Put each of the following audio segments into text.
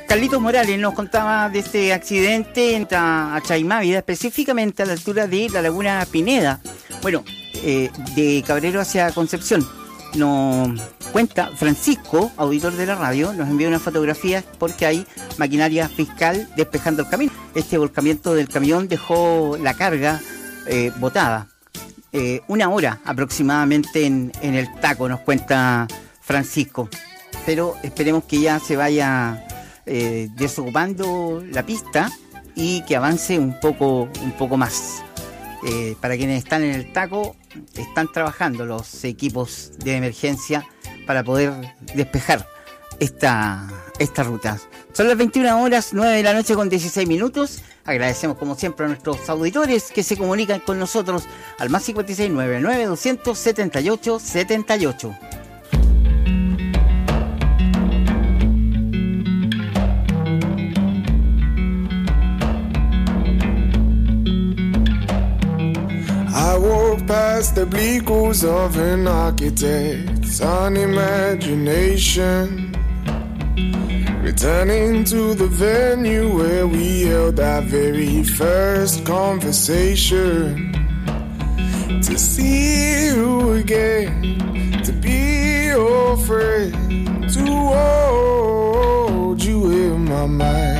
Carlitos Morales nos contaba de este accidente en Chaimávida, específicamente a la altura de la Laguna Pineda. Bueno, de Cabrero hacia Concepción. Nos cuenta Francisco, auditor de la radio, nos envía unas fotografías porque hay maquinaria fiscal despejando el camino. Este volcamiento del camión dejó la carga botada. 1 hora aproximadamente en el taco, nos cuenta Francisco. Pero esperemos que ya se vaya desocupando la pista y que avance un poco más. Para quienes están en el taco, están trabajando los equipos de emergencia para poder despejar esta ruta. Son las 21:09 con 16 minutos. Agradecemos como siempre a nuestros auditores que se comunican con nosotros al más 5699 278 78. I walk past the bleak walls of an architect's unimagination, returning to the venue where we held our very first conversation. To see you again, to be your friend, to hold you in my mind.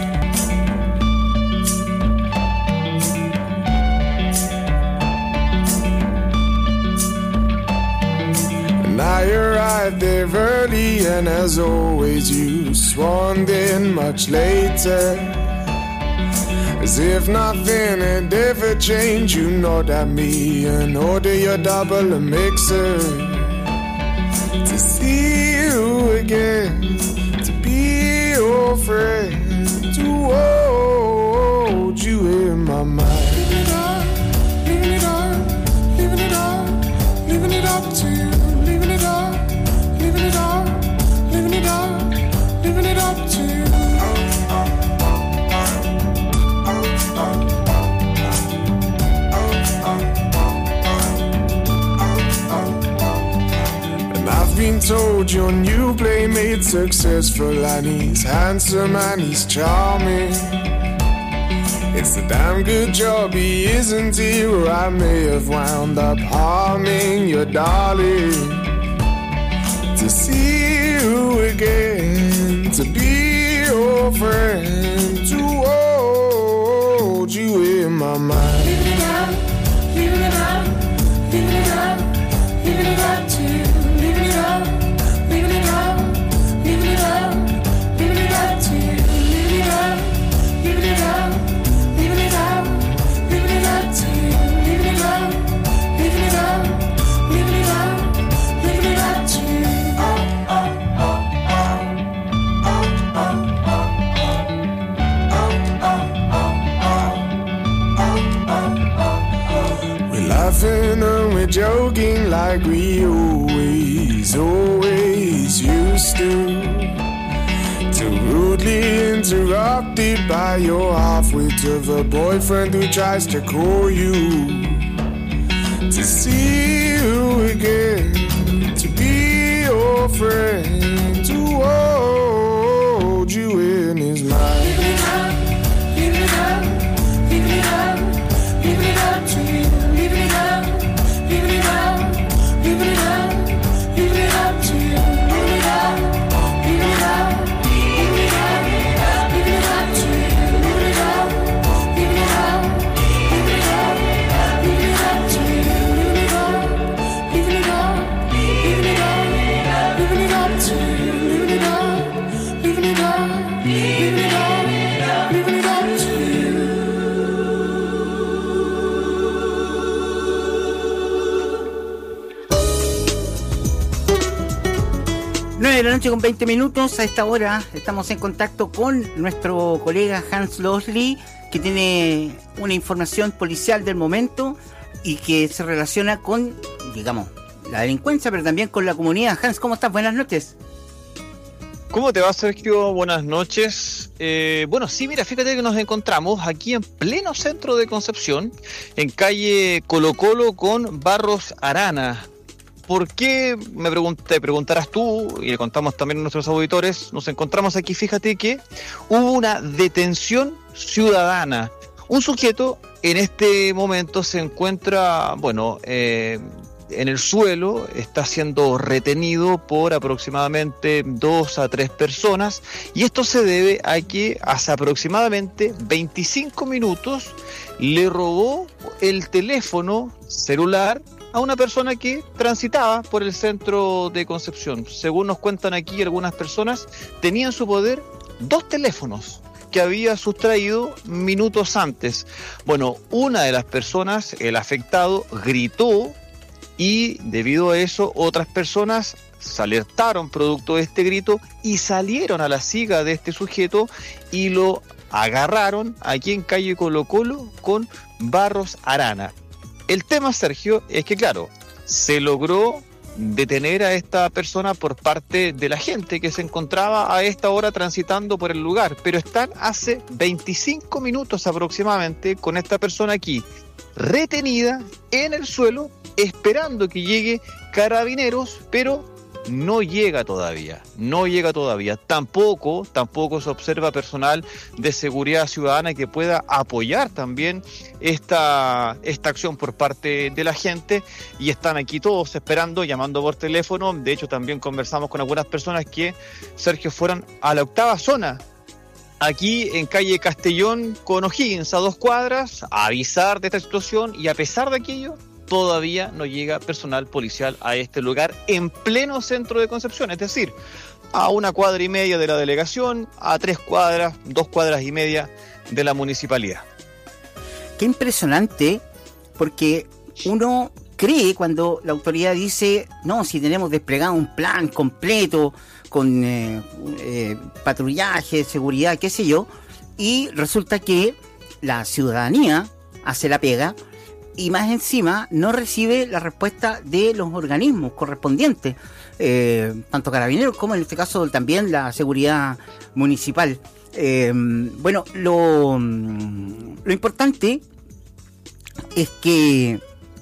I arrived there early, and as always you swarmed in much later, as if nothing had ever changed. You know that me and order your double a mixer. To see you again, to be your friend, to hold you in my mind. Leaving it up, leaving it up, leaving it up to you. Leaving it up, leaving it up, leaving it up, leaving it up to you. And I've been told your new playmate's successful, and he's handsome and he's charming. It's a damn good job he isn't here, or I may have wound up harming your darling. To see you again, to be your friend, to hold you in my mind. Leaving it up, leaving it up, leaving it up, leaving it up to you. Leaving it up, leaving it up, leaving it up, leaving it up to you. Leaving it up, leaving it up, leaving it up, leaving it up to you. Leaving it up, leaving it up, leaving it up, leaving it up to you. We're laughing and we're joking like we always used to. Till rudely interrupted by your half-wit of a boyfriend who tries to call you. To see you again, to be your friend, to hold you in his mind. Leaving it up, leaving it up, leaving it up, leaving it up to you. Leaving it up, leaving it up, leaving it up, leaving it up to you. Leaving it up, leaving it up, leaving it up, leaving it up to you. Leaving it up, leaving it up, leaving it up, leaving it up to you. Leaving it up, leaving it up, leaving it up, leaving it up to you. Leaving it up, leaving it up, leaving it up, leaving it up to you. 9:00 con 20 minutos. A esta hora estamos en contacto con nuestro colega Hans Losley, que tiene una información policial del momento y que se relaciona con, digamos, la delincuencia, pero también con la comunidad. Hans, ¿cómo estás? Buenas noches. ¿Cómo te va, Sergio? Buenas noches. Bueno, sí, mira, fíjate que nos encontramos aquí en pleno centro de Concepción, en calle Colo Colo con Barros Arana. ¿por qué? Te preguntarás tú, y le contamos también a nuestros auditores, nos encontramos aquí, fíjate que hubo una detención ciudadana. Un sujeto en este momento se encuentra, en el suelo, está siendo retenido por aproximadamente 2 a 3 personas, y esto se debe a que hace aproximadamente 25 minutos le robó el teléfono celular a una persona que transitaba por el centro de Concepción. Según nos cuentan aquí algunas personas, tenía en su poder 2 teléfonos que había sustraído minutos antes. Bueno, una de las personas, el afectado, gritó, y debido a eso otras personas se alertaron producto de este grito y salieron a la siga de este sujeto y lo agarraron aquí en calle Colo Colo con Barros Arana. El tema, Sergio, es que claro, se logró detener a esta persona por parte de la gente que se encontraba a esta hora transitando por el lugar, pero están hace 25 minutos aproximadamente con esta persona aquí retenida en el suelo esperando que llegue Carabineros, pero no llega todavía. Tampoco se observa personal de seguridad ciudadana que pueda apoyar también esta acción por parte de la gente, y están aquí todos esperando, llamando por teléfono. De hecho, también conversamos con algunas personas que, Sergio, fueron a la 8ª zona, aquí en calle Castellón con O'Higgins, a 2 cuadras, a avisar de esta situación, y a pesar de aquello, todavía no llega personal policial a este lugar en pleno centro de Concepción, es decir, a 1,5 cuadras de la delegación, a 3 cuadras, 2,5 cuadras de la municipalidad. Qué impresionante, porque uno cree cuando la autoridad dice, no, si tenemos desplegado un plan completo con patrullaje, seguridad, qué sé yo, y resulta que la ciudadanía hace la pega y más encima no recibe la respuesta de los organismos correspondientes, tanto Carabineros como en este caso también la seguridad municipal. Lo importante es que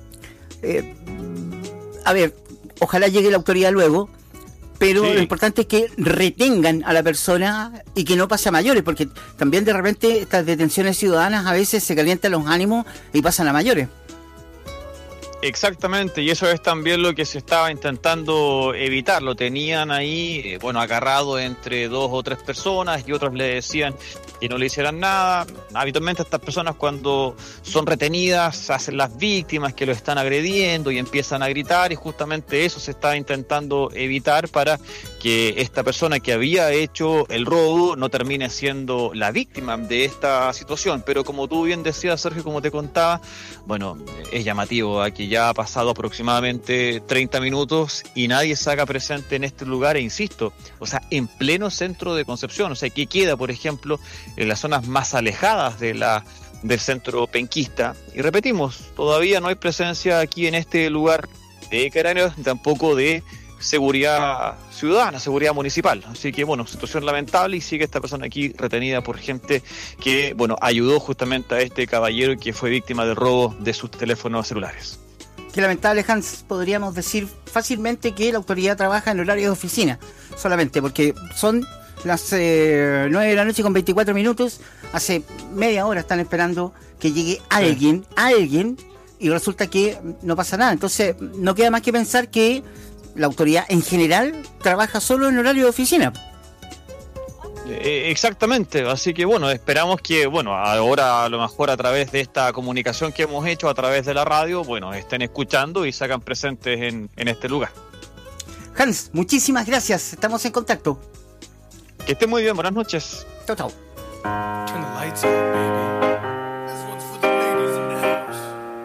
ojalá llegue la autoridad luego, pero sí, lo importante es que retengan a la persona y que no pase a mayores, porque también de repente estas detenciones ciudadanas a veces se calientan los ánimos y pasan a mayores. Exactamente, y eso es también lo que se estaba intentando evitar. Lo tenían ahí, agarrado entre 2 o 3 personas, y otros le decían que no le hicieran nada. Habitualmente estas personas, cuando son retenidas, hacen las víctimas que lo están agrediendo y empiezan a gritar, y justamente eso se estaba intentando evitar para que esta persona que había hecho el robo no termine siendo la víctima de esta situación. Pero como tú bien decías, Sergio, como te contaba, es llamativo aquí. Ya ha pasado aproximadamente 30 minutos y nadie se haga presente en este lugar, e insisto, en pleno centro de Concepción. ¿Qué queda, por ejemplo, en las zonas más alejadas del centro penquista? Y repetimos, todavía no hay presencia aquí en este lugar de Carabineros, tampoco de seguridad ciudadana, seguridad municipal. Así que, situación lamentable, y sigue esta persona aquí retenida por gente que, ayudó justamente a este caballero que fue víctima del robo de sus teléfonos celulares. Qué lamentable, Hans. Podríamos decir fácilmente que la autoridad trabaja en horario de oficina, solamente porque son las 9 de la noche con 24 minutos, hace media hora están esperando que llegue alguien, y resulta que no pasa nada. Entonces no queda más que pensar que la autoridad en general trabaja solo en horario de oficina. Exactamente, así que esperamos que ahora a lo mejor a través de esta comunicación que hemos hecho a través de la radio, estén escuchando y se hagan presentes en este lugar. Hans, muchísimas gracias, estamos en contacto. Que esté muy bien, buenas noches. Chao, chao. Turn the lights up, baby. This one's for the ladies in the house.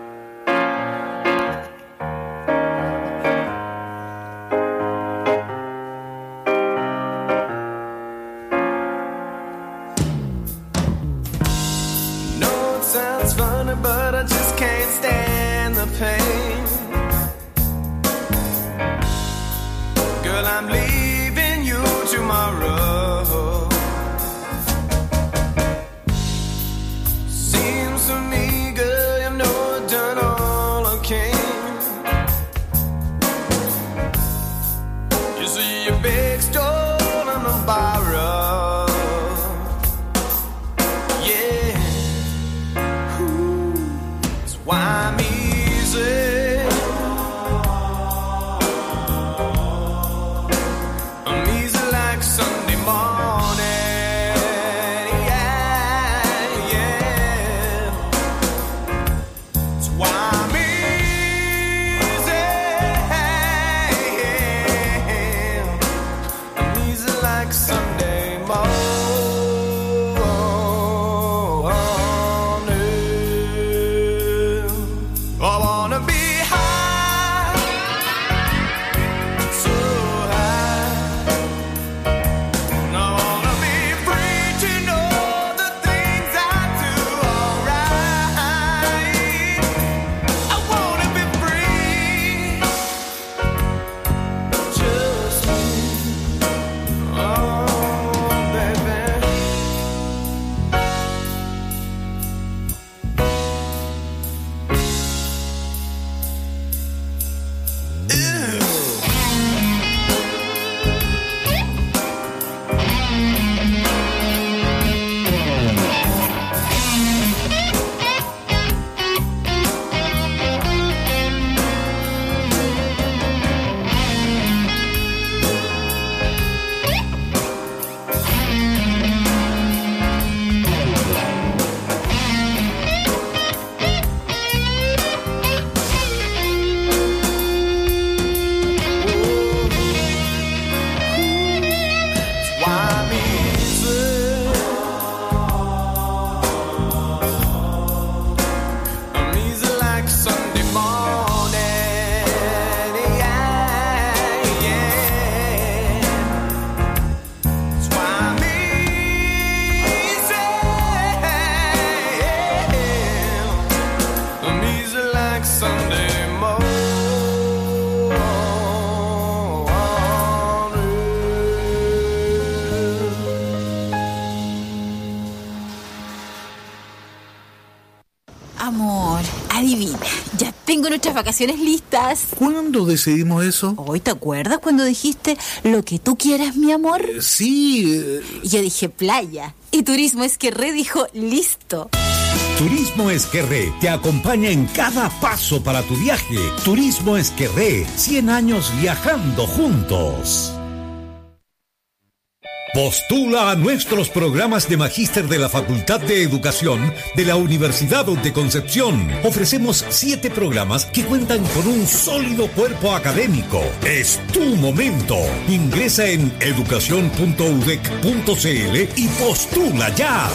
No, it sounds funny, but I just can't stand the pain. Girl, I'm leaving you tomorrow. To me, girl, you know I've done all I can. Amor, adivina, ya tengo nuestras vacaciones listas. ¿Cuándo decidimos eso? ¿Hoy te acuerdas cuando dijiste lo que tú quieras, mi amor? Sí. Y yo dije playa. Y Turismo Esquerré dijo listo. Turismo Esquerré te acompaña en cada paso para tu viaje. Turismo Esquerré, 100 años viajando juntos. Postula a nuestros programas de magíster de la Facultad de Educación de la Universidad de Concepción. Ofrecemos 7 programas que cuentan con un sólido cuerpo académico. Es tu momento. Ingresa en educacion.udec.cl y postula ya.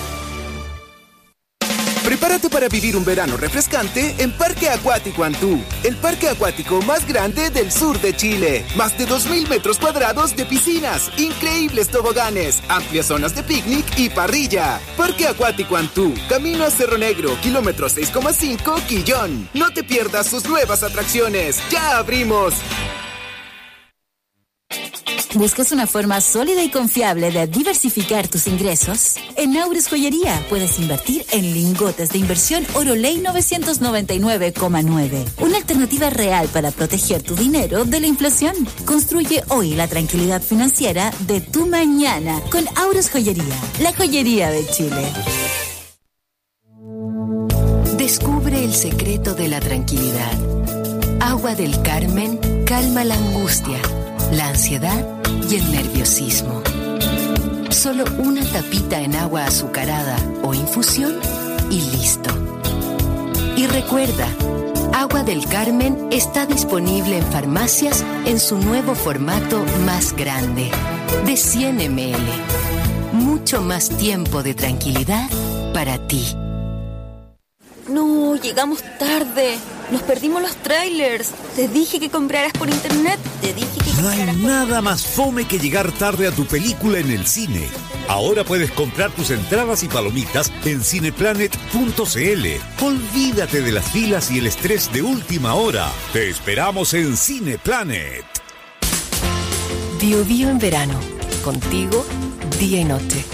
Prepárate para vivir un verano refrescante en Parque Acuático Antú, el parque acuático más grande del sur de Chile. Más de 2.000 metros cuadrados de piscinas, increíbles toboganes, amplias zonas de picnic y parrilla. Parque Acuático Antú, camino a Cerro Negro, kilómetro 6,5, Quillón. No te pierdas sus nuevas atracciones. ¡Ya abrimos! ¿Buscas una forma sólida y confiable de diversificar tus ingresos? En Aures Joyería puedes invertir en lingotes de inversión Oroley 999,9. Una alternativa real para proteger tu dinero de la inflación. Construye hoy la tranquilidad financiera de tu mañana con Aures Joyería, la joyería de Chile. Descubre el secreto de la tranquilidad. Agua del Carmen calma la angustia, la ansiedad y el nerviosismo. Solo una tapita en agua azucarada o infusión y listo. Y recuerda, Agua del Carmen está disponible en farmacias en su nuevo formato más grande, de 100 ml. Mucho más tiempo de tranquilidad para ti. No, llegamos tarde. Nos perdimos los trailers. Te dije que compraras por internet. No hay nada más fome que llegar tarde a tu película en el cine. Ahora puedes comprar tus entradas y palomitas en cineplanet.cl. Olvídate de las filas y el estrés de última hora. Te esperamos en Cineplanet. Bio Bio en verano. Contigo, día y noche.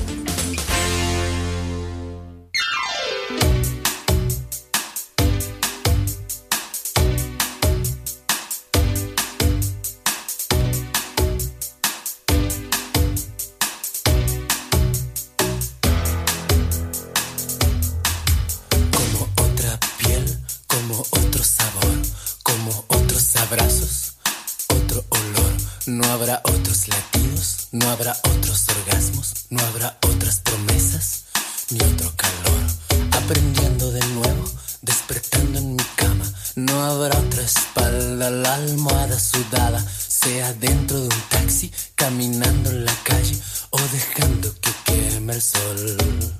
No habrá otros latidos, no habrá otros orgasmos, no habrá otras promesas, ni otro calor. Aprendiendo de nuevo, despertando en mi cama. No habrá otra espalda, la almohada sudada, sea dentro de un taxi, caminando en la calle o dejando que queme el sol.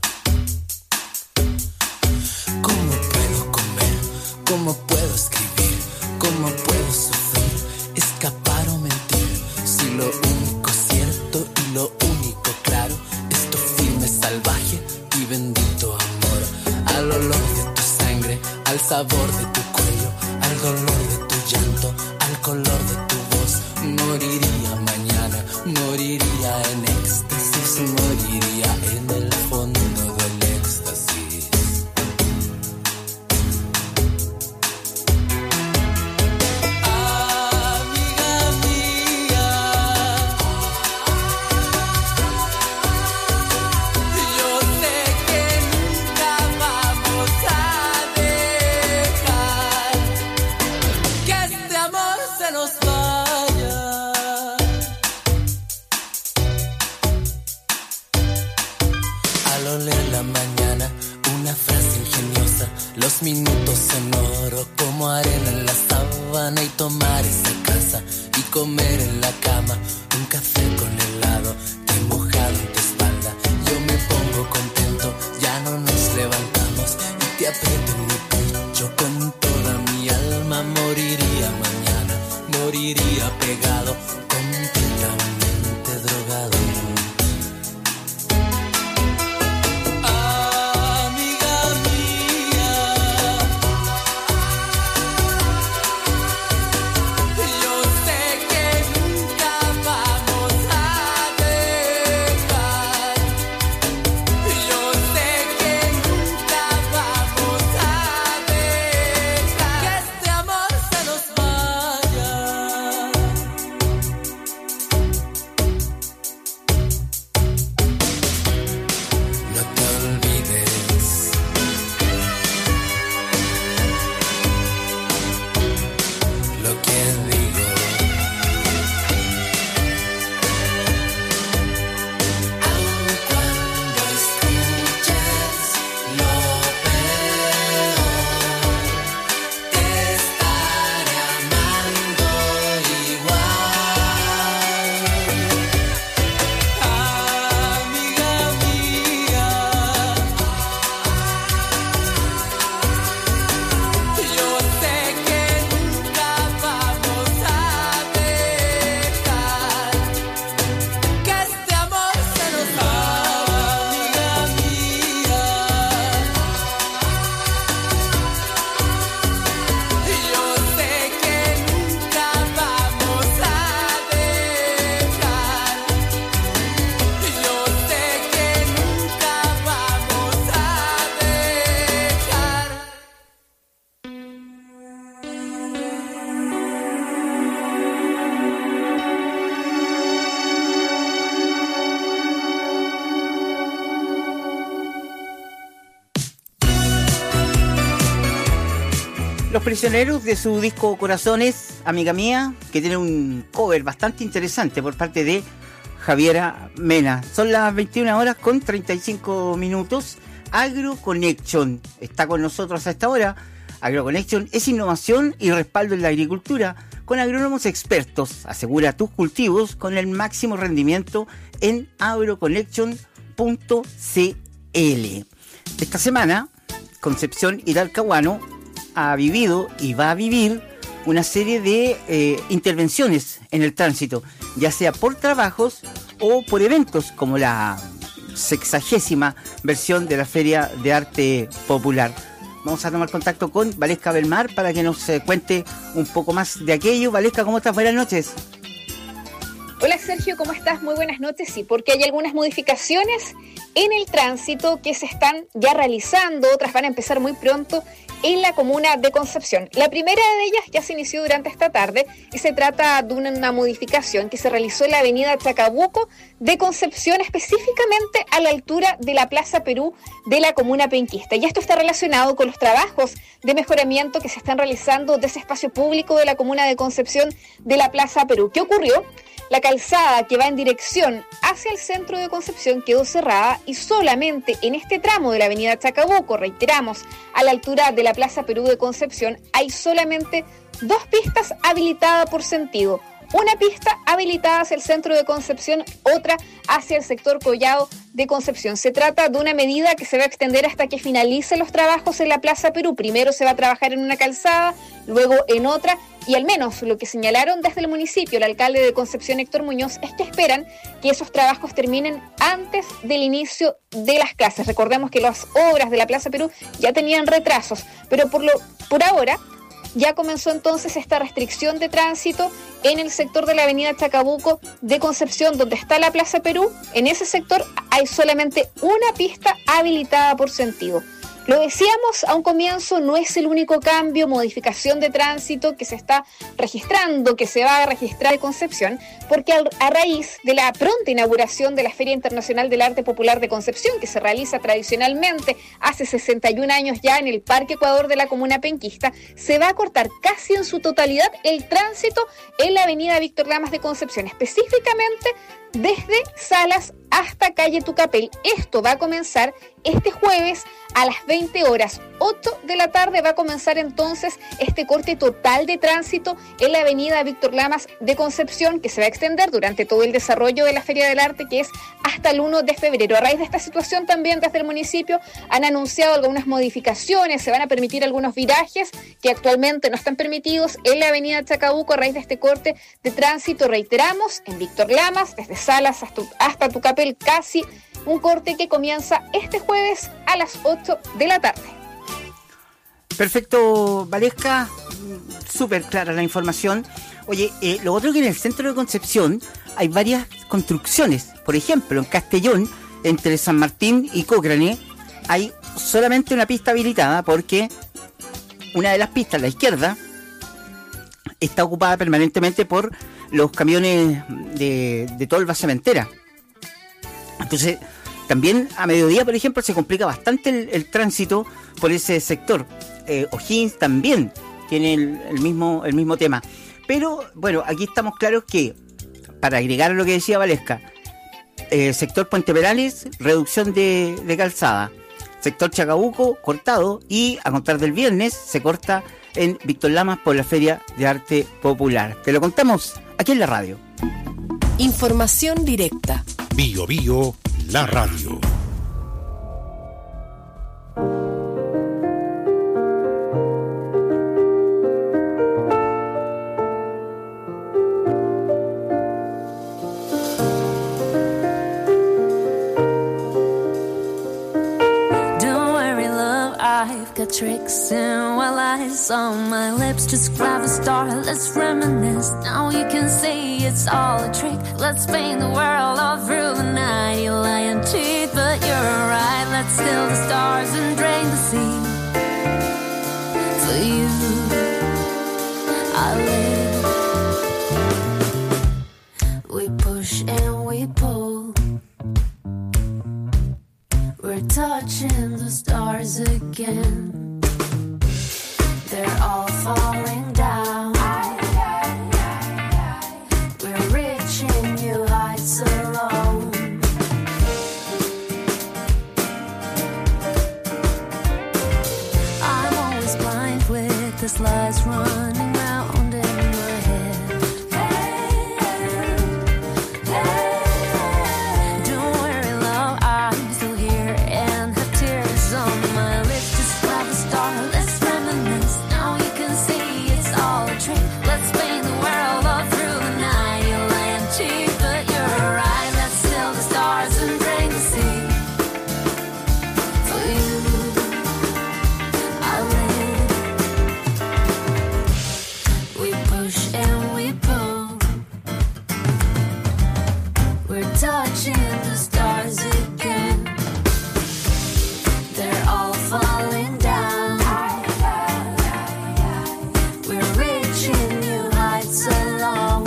¿Cómo puedo comer? ¿Cómo puedo escribir? ¿Cómo puedo sufrir? Escapar o mentir. Si lo único cierto y lo único claro es tu firme, salvaje y bendito amor. Al olor de tu sangre, al sabor de tu cuello, al dolor de tu llanto, al color de tu voz. Moriría mañana, moriría en éxtasis, moriría en el fondo del éxtasis. Los minutos en oro como arena en la sábana y tomar esa casa y comer en la cama un café con helado que mojado en tu espalda. Yo me pongo contento, ya no nos levantamos y te aprieto en mi pecho con toda mi alma. Moriría mañana, moriría pegado, completamente drogado. Los Prisioneros, de su disco Corazones, amiga mía, que tiene un cover bastante interesante por parte de Javiera Mena. Son las 21 horas con 35 minutos. AgroConnection está con nosotros a esta hora. AgroConnection es innovación y respaldo en la agricultura con agrónomos expertos. Asegura tus cultivos con el máximo rendimiento en agroconnection.cl. Esta semana, Concepción y Talcahuano ha vivido y va a vivir una serie de intervenciones en el tránsito, ya sea por trabajos o por eventos, como la 60ª versión de la Feria de Arte Popular. Vamos a tomar contacto con Valesca Belmar para que nos cuente un poco más de aquello. Valesca, ¿cómo estás? Buenas noches. Hola Sergio, ¿cómo estás? Muy buenas noches. Sí, porque hay algunas modificaciones en el tránsito que se están ya realizando, otras van a empezar muy pronto en la comuna de Concepción. La primera de ellas ya se inició durante esta tarde y se trata de una modificación que se realizó en la avenida Chacabuco de Concepción, específicamente a la altura de la Plaza Perú de la comuna penquista. Y esto está relacionado con los trabajos de mejoramiento que se están realizando de ese espacio público de la comuna de Concepción de la Plaza Perú. ¿Qué ocurrió? La calzada que va en dirección hacia el centro de Concepción quedó cerrada y solamente en este tramo de la avenida Chacabuco, reiteramos, a la altura de la Plaza Perú de Concepción, hay solamente 2 pistas habilitadas por sentido. Una pista habilitada hacia el centro de Concepción, otra hacia el sector Collado de Concepción. Se trata de una medida que se va a extender hasta que finalicen los trabajos en la Plaza Perú. Primero se va a trabajar en una calzada, luego en otra, y al menos lo que señalaron desde el municipio, el alcalde de Concepción, Héctor Muñoz, es que esperan que esos trabajos terminen antes del inicio de las clases. Recordemos que las obras de la Plaza Perú ya tenían retrasos, pero por ahora ya comenzó entonces esta restricción de tránsito en el sector de la avenida Chacabuco de Concepción, donde está la Plaza Perú. En ese sector hay solamente una pista habilitada por sentido. Lo decíamos a un comienzo, no es el único cambio, modificación de tránsito que se está registrando, que se va a registrar en Concepción, porque a raíz de la pronta inauguración de la Feria Internacional del Arte Popular de Concepción, que se realiza tradicionalmente hace 61 años ya en el Parque Ecuador de la comuna penquista, se va a cortar casi en su totalidad el tránsito en la avenida Víctor Lamas de Concepción, específicamente desde Salas hasta calle Tucapel. Esto va a comenzar este jueves a las 20 horas, 8 de la tarde va a comenzar entonces este corte total de tránsito en la avenida Víctor Lamas de Concepción, que se va a extender durante todo el desarrollo de la Feria del Arte, que es hasta el 1 de febrero. A raíz de esta situación también desde el municipio han anunciado algunas modificaciones, se van a permitir algunos virajes que actualmente no están permitidos en la avenida Chacabuco a raíz de este corte de tránsito. Reiteramos, en Víctor Lamas, desde Salas hasta Tucapel, casi un corte que comienza este jueves a las 8 de la tarde. Perfecto, Valesca, súper clara la información. Oye, lo otro que en el centro de Concepción hay varias construcciones. Por ejemplo, en Castellón, entre San Martín y Cochrane, hay solamente una pista habilitada porque una de las pistas, la izquierda, está ocupada permanentemente por los camiones de tolva cementera. Entonces, también a mediodía, por ejemplo, se complica bastante el tránsito por ese sector. O'Higgins también tiene el mismo tema. Pero, bueno, aquí estamos claros que, para agregar a lo que decía Valesca, sector Puente Perales, reducción de calzada. Sector Chacabuco, cortado. Y a contar del viernes, se corta en Víctor Lamas por la Feria de Arte Popular. Te lo contamos aquí en la radio. Información directa. Bio Bio, la radio. I've got tricks and while eyes on my lips, just grab a star, let's reminisce. Now you can say it's all a trick. Let's paint the world all through the night. You lying teeth, but you're right. Let's steal the stars and drain the sea. For you, I live. We push and we pull. We're touching the stars again. They're all this lie's running round in my head. Don't worry, love, I'm still here and have tears on my lips. Just grab a star, let's reminisce. Now you can see it's all a trick. Let's paint the world all through the night. You're lying cheap, but you're right. Let's still the stars and bring the sea. For you, I live. We push and we pull. We're touching the stars again. They're all falling down. We're reaching new heights alone.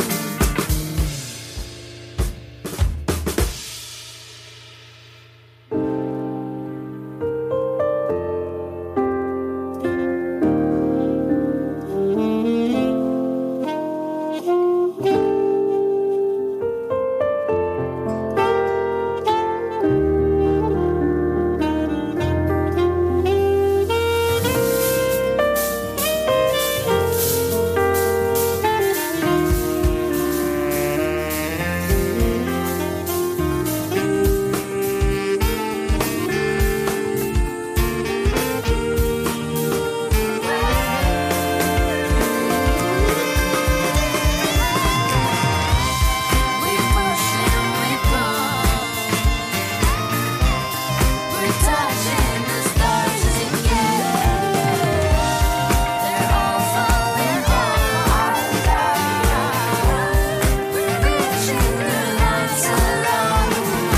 We push and we pull. We're touching the stars again. They're all falling down. We're reaching new heights alone.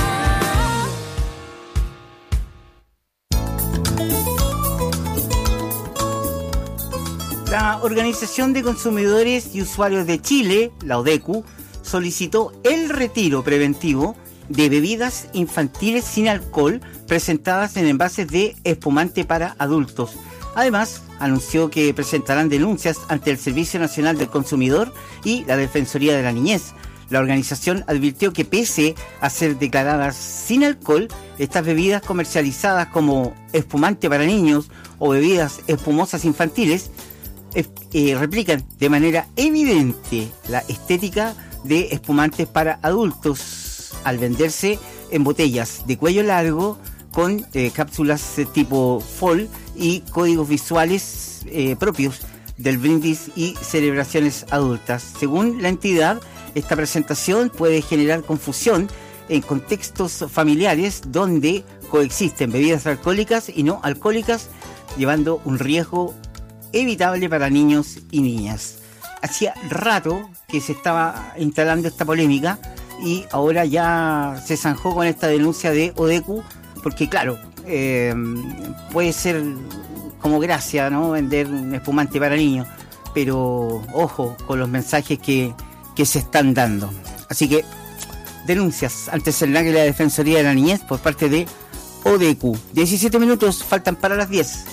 La Organización de Consumidores y Usuarios de Chile, la ODECU, solicitó el retiro preventivo de bebidas infantiles sin alcohol presentadas en envases de espumante para adultos. Además, anunció que presentarán denuncias ante el Servicio Nacional del Consumidor y la Defensoría de la Niñez. La organización advirtió que pese a ser declaradas sin alcohol, estas bebidas comercializadas como espumante para niños o bebidas espumosas infantiles replican de manera evidente la estética de espumantes para adultos al venderse en botellas de cuello largo con cápsulas tipo FOL y códigos visuales propios del brindis y celebraciones adultas. Según la entidad, esta presentación puede generar confusión en contextos familiares donde coexisten bebidas alcohólicas y no alcohólicas, llevando un riesgo evitable para niños y niñas. Hacía rato que se estaba instalando esta polémica y ahora ya se zanjó con esta denuncia de ODECU, porque claro, puede ser como gracia, ¿no?, vender un espumante para niños, pero ojo con los mensajes que se están dando. Así que denuncias ante CELNAC y la Defensoría de la Niñez por parte de ODECU. 17 minutos faltan para las 10.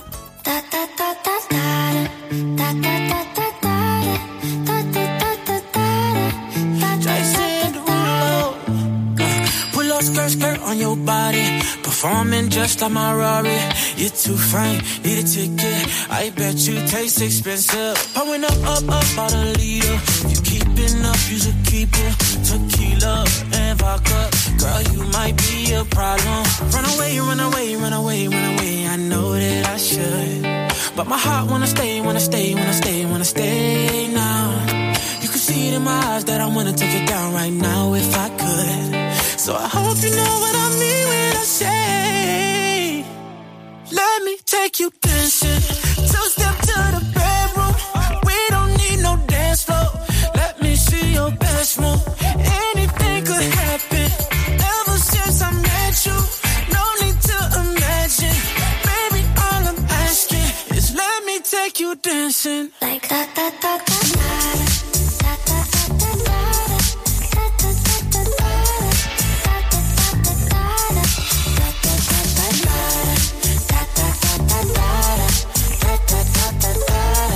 Skirt on your body, performing just like my Rari. You're too fine, need a ticket. I bet you taste expensive. Pouring up about a liter. If you keeping up, you should keep it. Tequila and vodka, girl, you might be a problem. Run away, run away, run away, run away. I know that I should, but my heart wanna stay, wanna stay, wanna stay, wanna stay now. You can see it in my eyes that I wanna take it down right now if I could. So I hope you know what I mean when I say, let me take you dancing. Two-step to the bedroom. We don't need no dance floor. Let me see your best move. Anything could happen. Ever since I met you, no need to imagine. Baby, all I'm asking is let me take you dancing. Like da da da da da.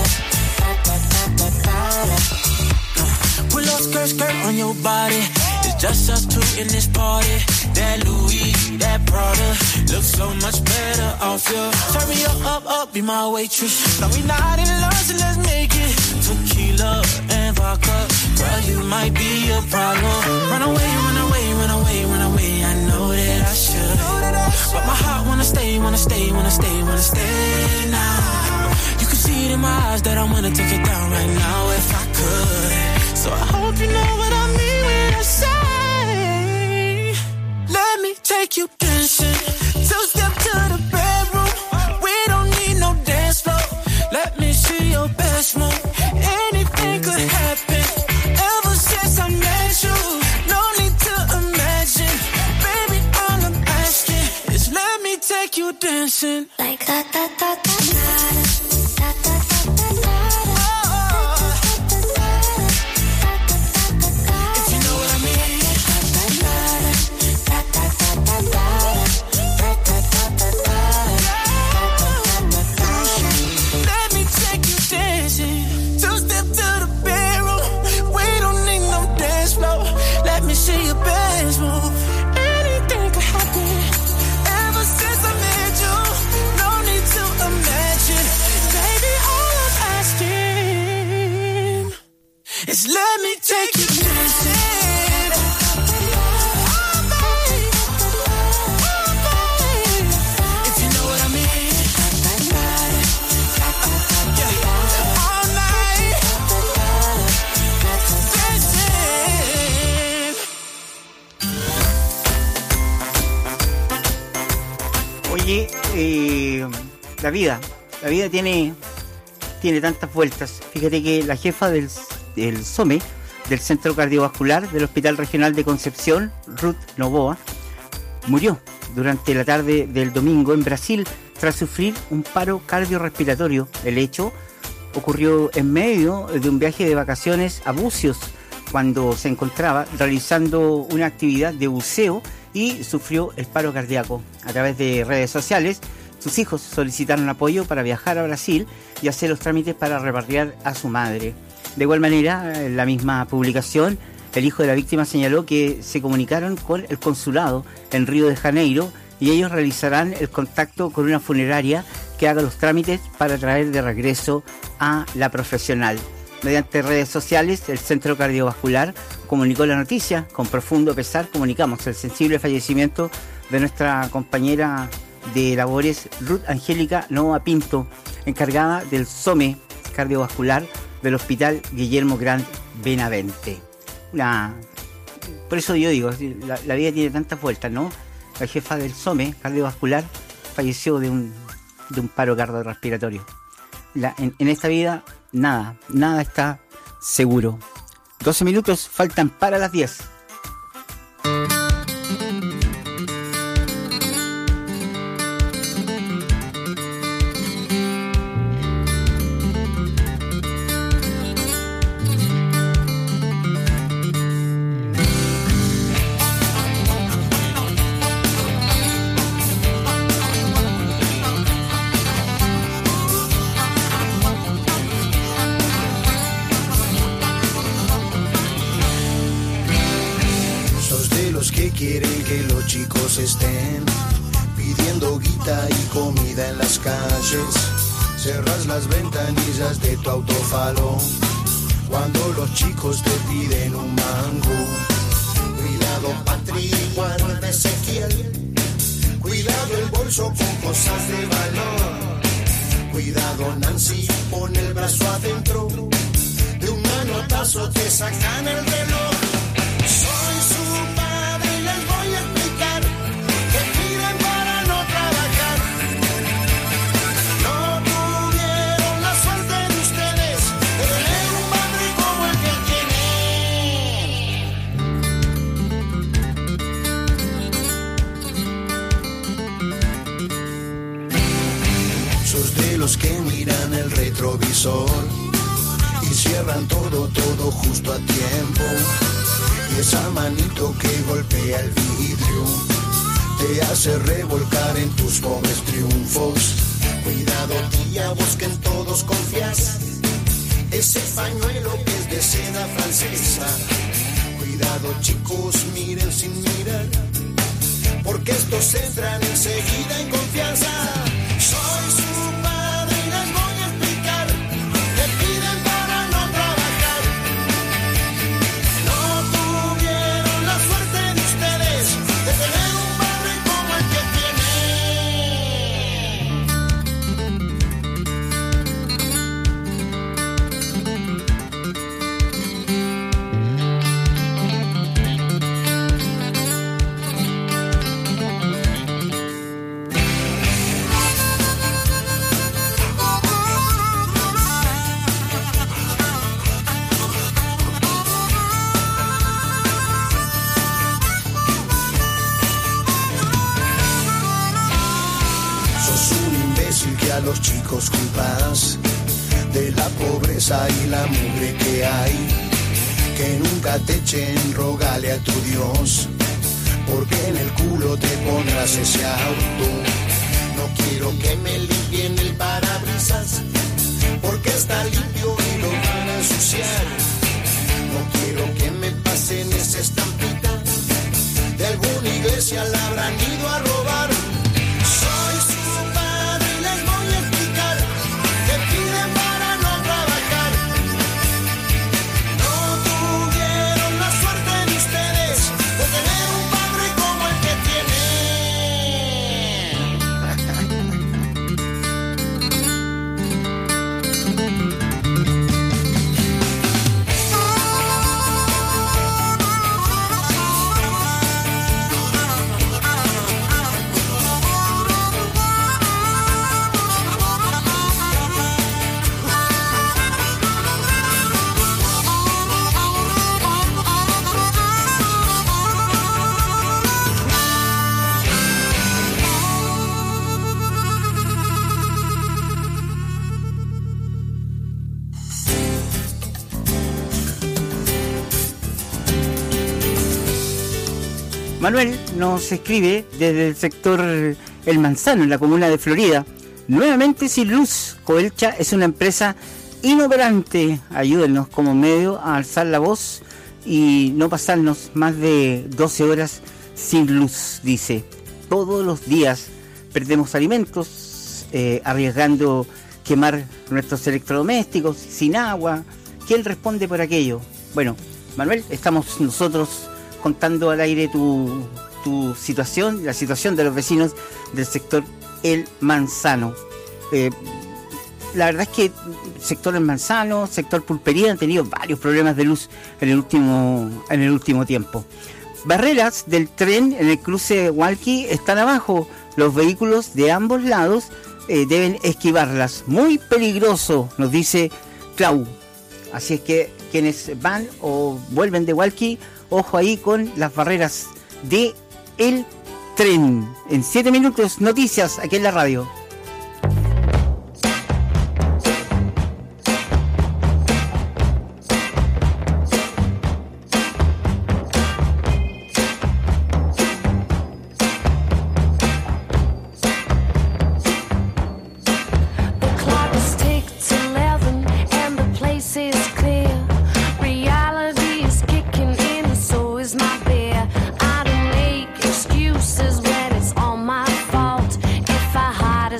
Skirt on your body. It's Just us two in this party. That Louis, that Prada, looks so much better off you. Turn me up, be my waitress. No, we not in love, so let's make it tequila and vodka. Girl, you might be a problem. Run away, run away, run away, run away. I know that I should, but my heart wanna stay, wanna stay, wanna stay, wanna stay now. You can see it in my eyes that I wanna take it down right now if I could. So I hope you know what I mean when I say, let me take you dancing. Two-step to the bedroom. We don't need no dance floor. Let me see your best move. Anything could happen. Ever since I met you, no need to imagine. Baby, all I'm asking is let me take you dancing. Like da da da da da da da da da. See your best move. Anything could happen. Ever since I met you, no need to imagine. Baby, all I'm asking is let me take you dancing. Oh, babe. Oh, babe. If you know what I mean. Yeah. All night. Oye, la vida tiene tantas vueltas. Fíjate que la jefa del SOME, del Centro Cardiovascular del Hospital Regional de Concepción, Ruth Novoa, murió durante la tarde del domingo en Brasil tras sufrir un paro cardiorrespiratorio. El hecho ocurrió en medio de un viaje de vacaciones a Bucios, cuando se encontraba realizando una actividad de buceo y sufrió el paro cardíaco. A través de redes sociales, sus hijos solicitaron apoyo para viajar a Brasil y hacer los trámites para repatriar a su madre. De igual manera, en la misma publicación, el hijo de la víctima señaló que se comunicaron con el consulado en Río de Janeiro y ellos realizarán el contacto con una funeraria que haga los trámites para traer de regreso a la profesional. Mediante redes sociales, el Centro Cardiovascular comunicó la noticia. Con profundo pesar comunicamos el sensible fallecimiento de nuestra compañera de labores, Ruth Angélica Novoa Pinto, encargada del SOME cardiovascular del Hospital Guillermo Grant Benavente. Por eso yo digo, la vida tiene tantas vueltas, ¿no? La jefa del SOME cardiovascular falleció de un paro cardiorrespiratorio. En esta vida nada está seguro. 12 minutos faltan para las 10. Quieren que los chicos estén pidiendo guita y comida en las calles. Cerras las ventanillas de tu autofalo cuando los chicos te piden un mango. Cuidado, Patri, guarda Ezequiel. Cuidado el bolso con cosas de valor. Cuidado, Nancy, pon el brazo adentro. De un manotazo te sacan el reloj. Soy su padre y les voy a explicar que piden para no trabajar. No tuvieron la suerte de ustedes de tener un padre como el que tienen. Sos de los que miran el retrovisor y cierran todo justo a tiempo. Y esa manito que golpea el vidrio te hace revolcar en tus pobres triunfos. Cuidado, tía, vos que en todos confías. Ese pañuelo que es de seda francesa. Cuidado chicos, miren sin mirar, porque estos entran enseguida en confianza. Soy su padre y les voy a explicar que piden para no trabajar. No tuvieron la suerte de ustedes de tener un padre como el que a los chicos culpas de la pobreza y la mugre que hay. Que nunca te echen, rogale a tu Dios, porque en el culo te pondrás ese auto. No quiero que me limpien el parabrisas, porque está limpio y lo van a ensuciar. No quiero que me pasen esa estampita, de alguna iglesia la habrán ido a robar. Soy su padre y les voy a explicar que piden para no trabajar. No tuvieron la suerte de ustedes de tener un padre como el que Manuel nos escribe desde el sector El Manzano, en la comuna de Florida. Nuevamente sin luz. Coelcha es una empresa inoperante. Ayúdennos como medio a alzar la voz y no pasarnos más de 12 horas sin luz, dice. Todos los días perdemos alimentos, arriesgando quemar nuestros electrodomésticos sin agua. ¿Quién responde por aquello? Bueno, Manuel, estamos nosotros contando al aire tu situación, la situación de los vecinos del sector El Manzano. La verdad es que sector El Manzano, sector Pulpería han tenido varios problemas de luz en el último tiempo. Barreras del tren en el cruce Hualqui están abajo. Los vehículos de ambos lados deben esquivarlas. Muy peligroso, nos dice Clau. Así es que quienes van o vuelven de Hualqui, ojo ahí con las barreras de el tren. En 7 minutos, noticias aquí en la radio. Excuses when it's all my fault. If I hide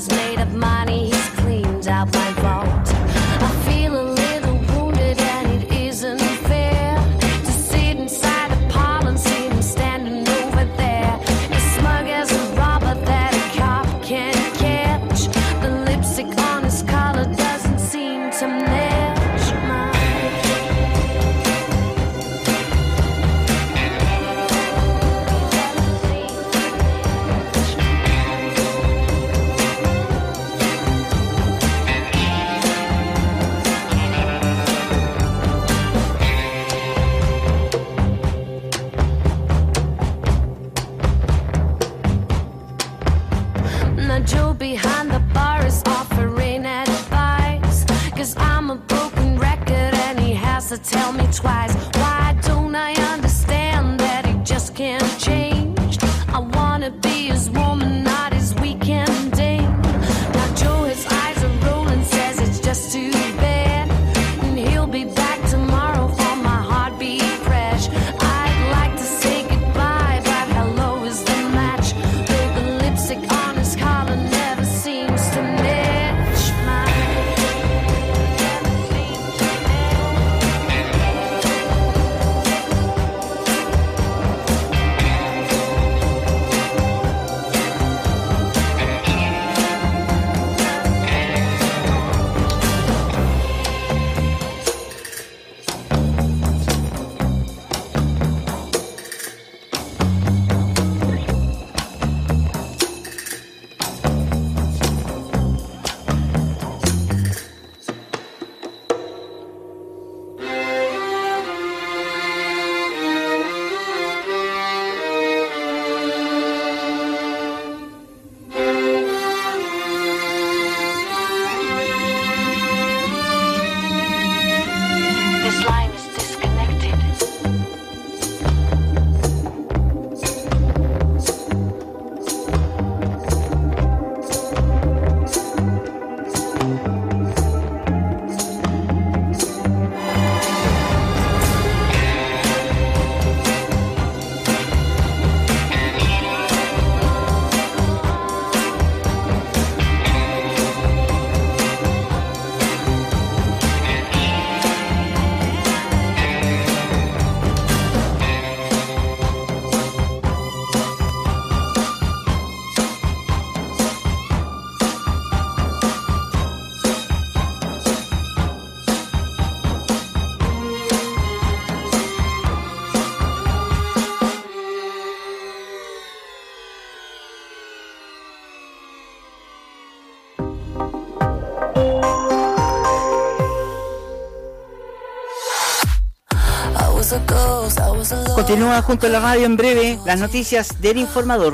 Continúa junto a la radio en breve las noticias del Informador.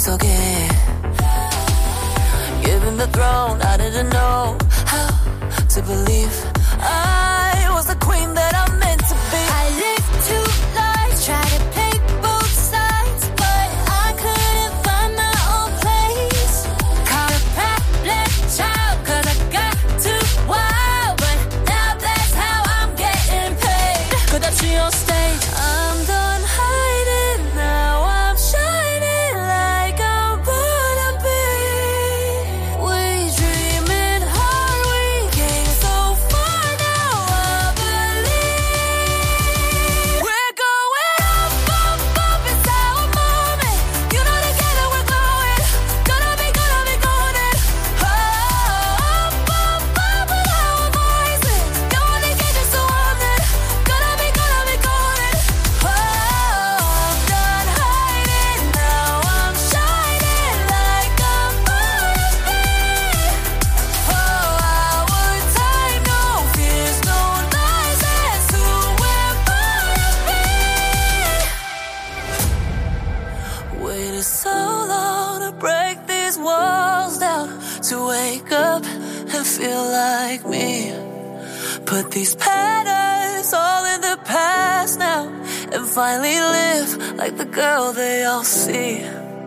Put these patterns all in the past now and finally live like the girl they all see.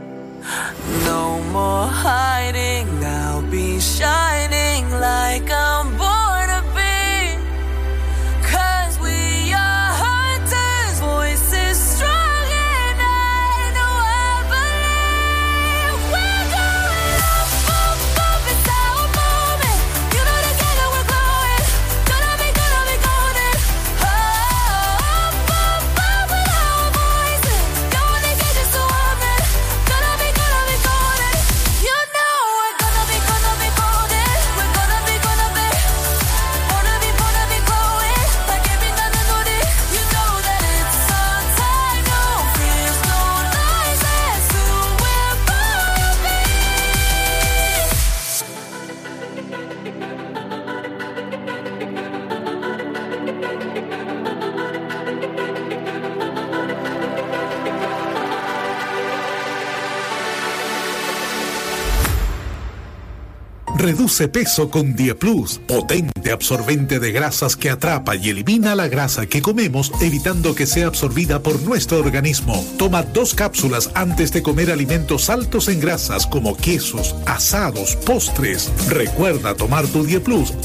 No more hiding, I'll be shining like I'm born to be. 'Cause we are hunters, voices strong and I know I believe we're going up, up, up, it's our moment. You know together we're glowing, gonna be golden. Oh, up, up, up with our voices, going to get you so often. Gonna be golden. You know we're gonna be golden. We're gonna be wanna be glowing like everything in the day. You know that it's our time, no fears, no lies, that's who we're born to be. Reduce peso con Dieplus, potente absorbente de grasas que atrapa y elimina la grasa que comemos, evitando que sea absorbida por nuestro organismo. Toma 2 cápsulas antes de comer alimentos altos en grasas como quesos, asados, postres. Recuerda tomar tu Dieplus